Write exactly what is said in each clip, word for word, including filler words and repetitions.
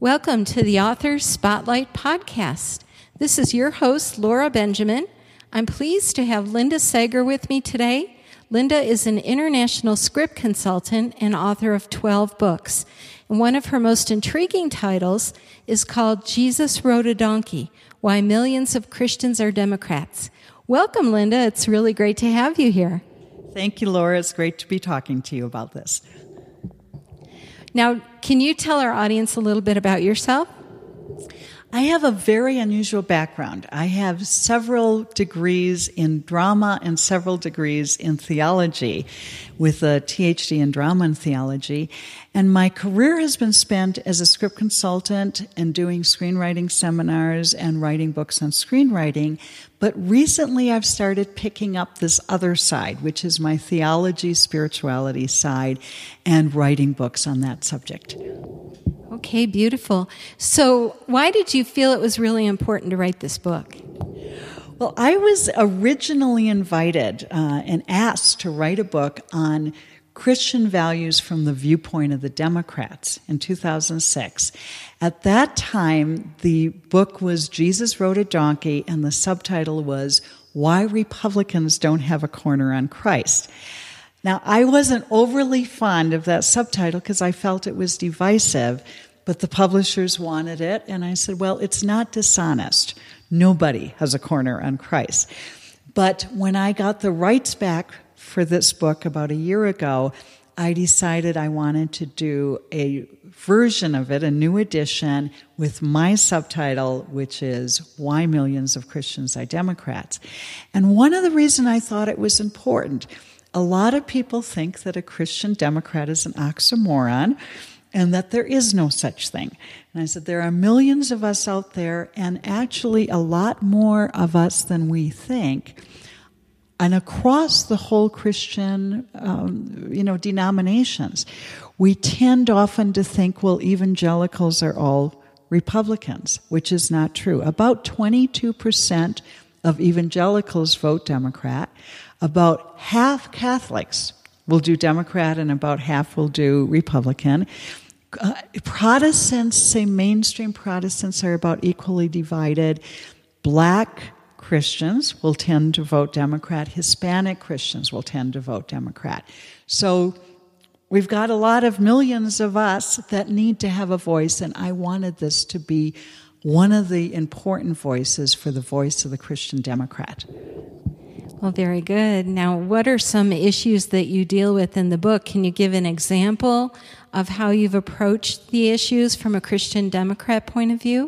Welcome to the Authors Spotlight Podcast. This is your host, Laura Benjamin. I'm pleased to have Linda Sager with me today. Linda is an international script consultant and author of twelve books. And one of her most intriguing titles is called Jesus Rode a Donkey, Why Millions of Christians Are Democrats. Welcome, Linda. It's really great to have you here. Thank you, Laura. It's great to be talking to you about this. Now, can you tell our audience a little bit about yourself? I have a very unusual background. I have several degrees in drama and several degrees in theology, with a T H D in drama and theology. And my career has been spent as a script consultant and doing screenwriting seminars and writing books on screenwriting. But recently I've started picking up this other side, which is my theology, spirituality side, and writing books on that subject. Okay, beautiful. So why did you feel it was really important to write this book? Well, I was originally invited uh, and asked to write a book on Christian values from the viewpoint of the Democrats in two thousand six. At that time, the book was Jesus Rode a Donkey, and the subtitle was Why Republicans Don't Have a Corner on Christ. Now, I wasn't overly fond of that subtitle because I felt it was divisive, but the publishers wanted it, and I said, well, it's not dishonest. Nobody has a corner on Christ. But when I got the rights back for this book about a year ago, I decided I wanted to do a version of it, a new edition, with my subtitle, which is Why Millions of Christians Are Democrats. And one of the reasons I thought it was important, a lot of people think that a Christian Democrat is an oxymoron and that there is no such thing. And I said, there are millions of us out there, and actually a lot more of us than we think. And across the whole Christian, um, you know, denominations, we tend often to think, well, evangelicals are all Republicans, which is not true. About twenty-two percent of evangelicals vote Democrat. About half Catholics will do Democrat, and about half will do Republican. Uh, Protestants, say mainstream Protestants, are about equally divided. Black Christians will tend to vote Democrat. Hispanic Christians will tend to vote Democrat. So we've got a lot of millions of us that need to have a voice, and I wanted this to be one of the important voices for the voice of the Christian Democrat. Well, very good. Now, what are some issues that you deal with in the book? Can you give an example of how you've approached the issues from a Christian Democrat point of view?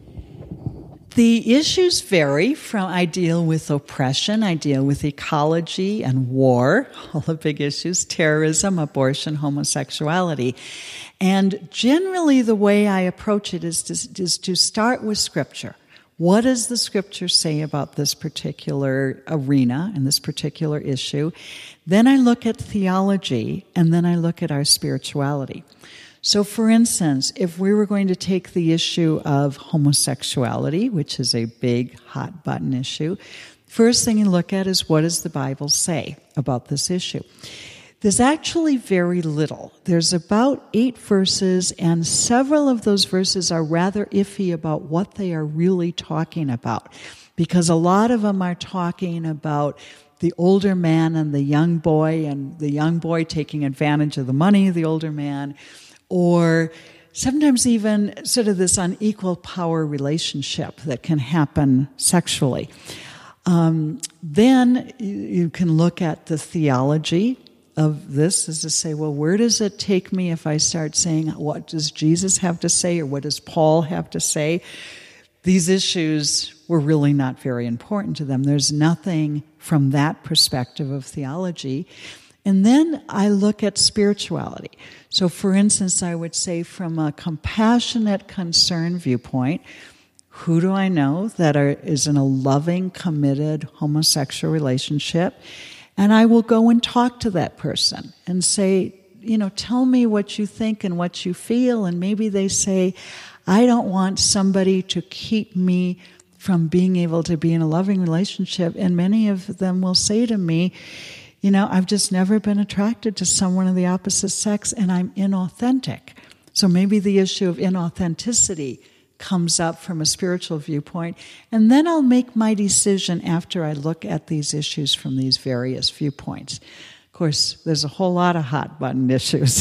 The issues vary from I deal with oppression, I deal with ecology and war, all the big issues, terrorism, abortion, homosexuality. And generally the way I approach it is to, is to start with Scripture. What does the Scripture say about this particular arena and this particular issue? Then I look at theology, and then I look at our spirituality. So, for instance, if we were going to take the issue of homosexuality, which is a big, hot-button issue, first thing you look at is what does the Bible say about this issue? There's actually very little. There's about eight verses, and several of those verses are rather iffy about what they are really talking about, because a lot of them are talking about the older man and the young boy, and the young boy taking advantage of the money of the older man, or sometimes even sort of this unequal power relationship that can happen sexually. Um, then you can look at the theology of this, is to say, well, where does it take me if I start saying, what does Jesus have to say, or what does Paul have to say? These issues were really not very important to them. There's nothing from that perspective of theology. And then I look at spirituality. So, for instance, I would say from a compassionate concern viewpoint, who do I know that are, is in a loving, committed homosexual relationship? And I will go and talk to that person and say, you know, tell me what you think and what you feel. And maybe they say, I don't want somebody to keep me from being able to be in a loving relationship. And many of them will say to me, you know, I've just never been attracted to someone of the opposite sex, and I'm inauthentic. So maybe the issue of inauthenticity comes up from a spiritual viewpoint, and then I'll make my decision after I look at these issues from these various viewpoints. Of course, there's a whole lot of hot button issues.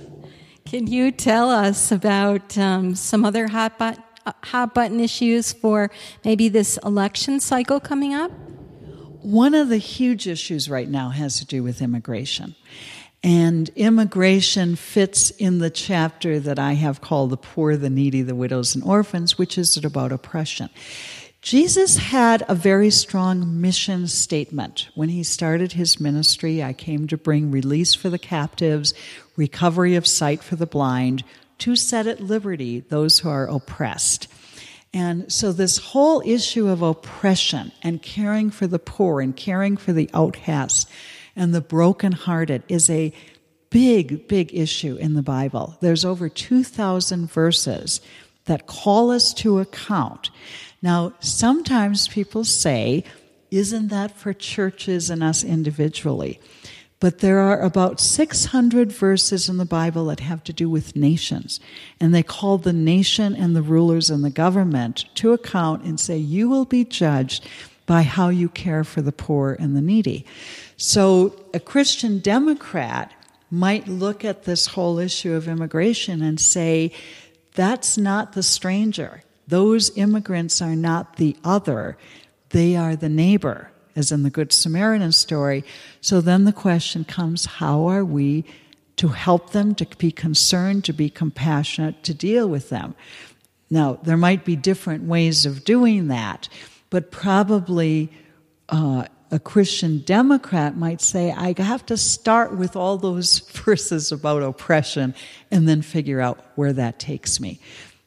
Can you tell us about um, some other hot, but- hot button issues for maybe this election cycle coming up? One of the huge issues right now has to do with immigration. And immigration fits in the chapter that I have called The Poor, the Needy, the Widows, and Orphans, which is about oppression. Jesus had a very strong mission statement. When he started his ministry, I came to bring release for the captives, recovery of sight for the blind, to set at liberty those who are oppressed. And so this whole issue of oppression and caring for the poor and caring for the outcast and the brokenhearted is a big, big issue in the Bible. There's over two thousand verses that call us to account. Now, sometimes people say, isn't that for churches and us individually? But there are about six hundred verses in the Bible that have to do with nations. And they call the nation and the rulers and the government to account and say, you will be judged by how you care for the poor and the needy. So a Christian Democrat might look at this whole issue of immigration and say, that's not the stranger. Those immigrants are not the other. They are the neighbor, as in the Good Samaritan story. So then the question comes, how are we to help them, to be concerned, to be compassionate, to deal with them? Now, there might be different ways of doing that, but probably uh, a Christian Democrat might say, I have to start with all those verses about oppression and then figure out where that takes me.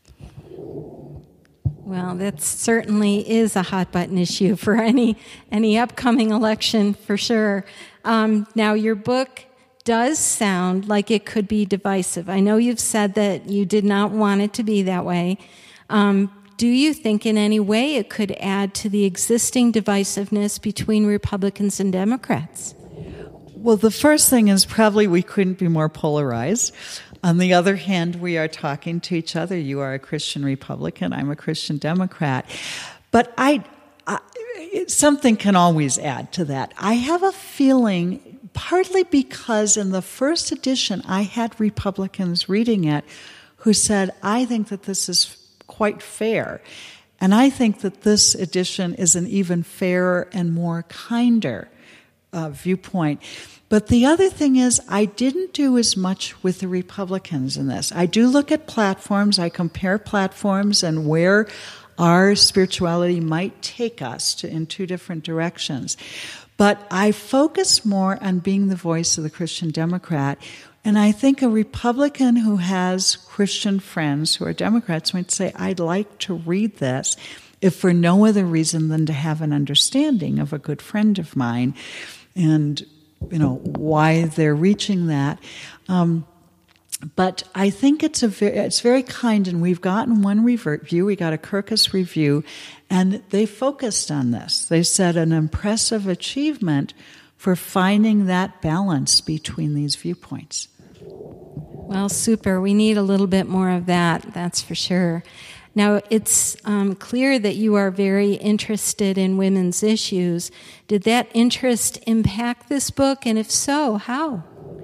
Well, that certainly is a hot button issue for any any upcoming election, for sure. Um, now, your book does sound like it could be divisive. I know you've said that you did not want it to be that way. Um, do you think in any way it could add to the existing divisiveness between Republicans and Democrats? Well, the first thing is probably we couldn't be more polarized. On the other hand, we are talking to each other. You are a Christian Republican. I'm a Christian Democrat. But I, I, something can always add to that. I have a feeling, partly because in the first edition, I had Republicans reading it who said, I think that this is quite fair. And I think that this edition is an even fairer and more kinder uh, viewpoint. But the other thing is, I didn't do as much with the Republicans in this. I do look at platforms, I compare platforms and where our spirituality might take us to, in two different directions. But I focus more on being the voice of the Christian Democrat. And I think a Republican who has Christian friends who are Democrats might say, I'd like to read this, if for no other reason than to have an understanding of a good friend of mine and, you know, why they're reaching that. Um, but I think it's a very, it's very kind, and we've gotten one review. We got a Kirkus review, and they focused on this. They said an impressive achievement for finding that balance between these viewpoints. Well, super. We need a little bit more of that, that's for sure. Now, it's um, clear that you are very interested in women's issues. Did that interest impact this book? And if so, how?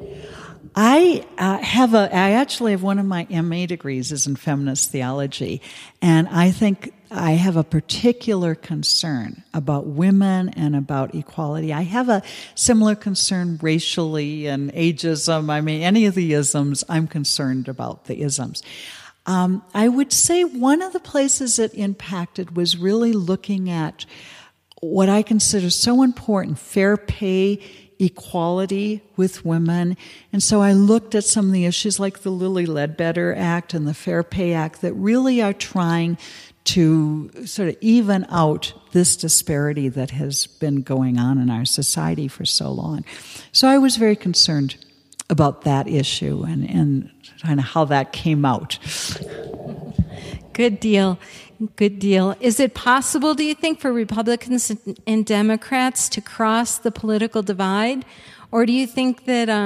I uh, have a, I actually have one of my M A degrees is in feminist theology, and I think I have a particular concern about women and about equality. I have a similar concern racially and ageism. I mean, any of the isms, I'm concerned about the isms. Um, I would say one of the places it impacted was really looking at what I consider so important, fair pay, equality with women. And so I looked at some of the issues like the Lilly Ledbetter Act and the Fair Pay Act that really are trying to sort of even out this disparity that has been going on in our society for so long. So I was very concerned about that issue and, and kind of how that came out. Good deal. Good deal. Is it possible, do you think, for Republicans and Democrats to cross the political divide? Or do you think that um,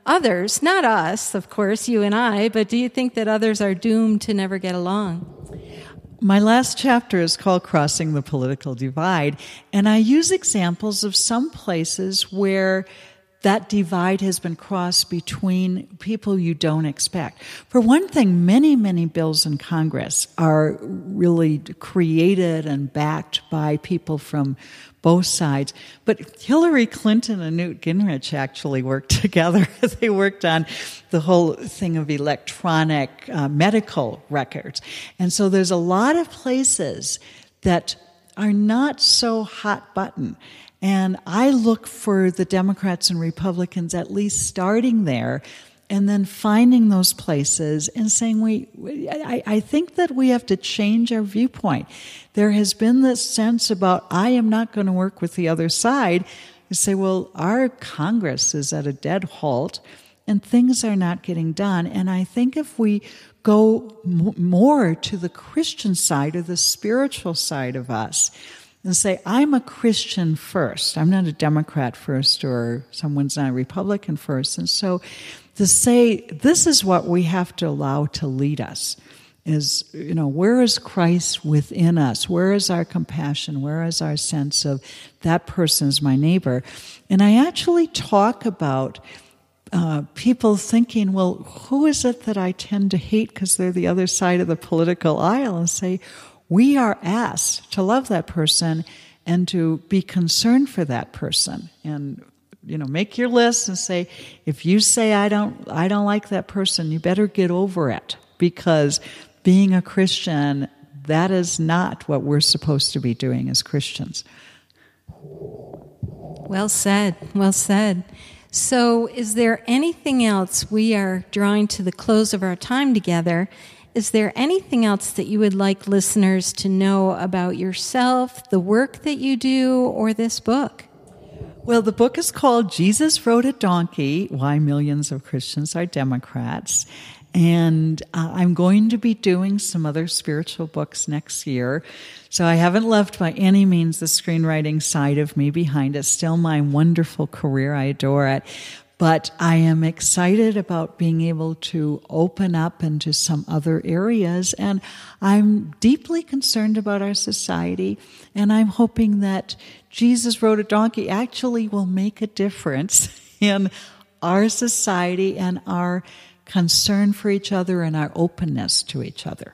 others, not us, of course, you and I, but do you think that others are doomed to never get along? My last chapter is called Crossing the Political Divide, and I use examples of some places where that divide has been crossed between people you don't expect. For one thing, many, many bills in Congress are really created and backed by people from both sides. But Hillary Clinton and Newt Gingrich actually worked together. They worked on the whole thing of electronic uh, medical records. And so there's a lot of places that are not so hot button. And I look for the Democrats and Republicans at least starting there and then finding those places and saying, we, I, I think that we have to change our viewpoint. There has been this sense about, I am not going to work with the other side. You say, well, our Congress is at a dead halt and things are not getting done. And I think if we go m- more to the Christian side or the spiritual side of us, and say, I'm a Christian first. I'm not a Democrat first, or someone's not a Republican first. And so to say, this is what we have to allow to lead us is, you know, where is Christ within us? Where is our compassion? Where is our sense of that person is my neighbor? And I actually talk about uh, people thinking, well, who is it that I tend to hate because they're the other side of the political aisle? And say, we are asked to love that person and to be concerned for that person. And, you know, make your list and say, if you say I don't I don't like that person, you better get over it. Because being a Christian, that is not what we're supposed to be doing as Christians. Well said, well said. So is there anything else? We are drawing to the close of our time together. Is there anything else that you would like listeners to know about yourself, the work that you do, or this book? Well, the book is called Jesus Rode a Donkey, Why Millions of Christians Are Democrats. And uh, I'm going to be doing some other spiritual books next year. So I haven't left by any means the screenwriting side of me behind. It's still my wonderful career. I adore it. But I am excited about being able to open up into some other areas. And I'm deeply concerned about our society. And I'm hoping that Jesus Rode a Donkey actually will make a difference in our society and our concern for each other and our openness to each other.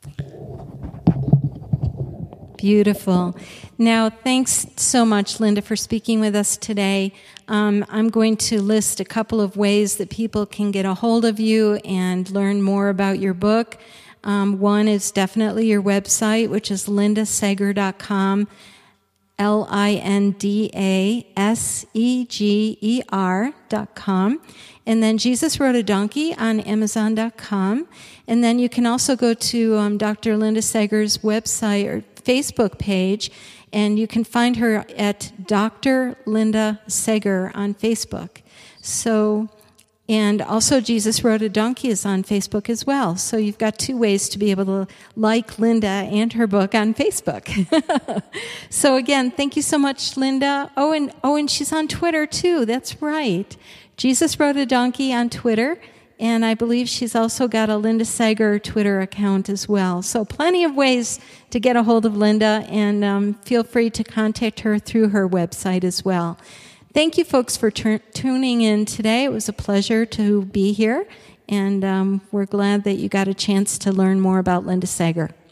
Beautiful. Now, thanks so much, Linda, for speaking with us today. Um, I'm going to list a couple of ways that people can get a hold of you and learn more about your book. Um, one is definitely your website, which is linda seger dot com, L I N D A S E G E R dot com. And then Jesus Rode a Donkey on amazon dot com. And then you can also go to um, Doctor Linda Seger's website or Facebook page, and you can find her at Doctor Linda Seger on Facebook. So, and also Jesus Rode a Donkey is on Facebook as well. So you've got two ways to be able to like Linda and her book on Facebook. So again, thank you so much, Linda. Oh, and oh, and she's on Twitter too. That's right. Jesus Rode a Donkey on Twitter. And I believe she's also got a Linda Seger Twitter account as well. So plenty of ways to get a hold of Linda, and um, feel free to contact her through her website as well. Thank you, folks, for t- tuning in today. It was a pleasure to be here, and um, we're glad that you got a chance to learn more about Linda Seger.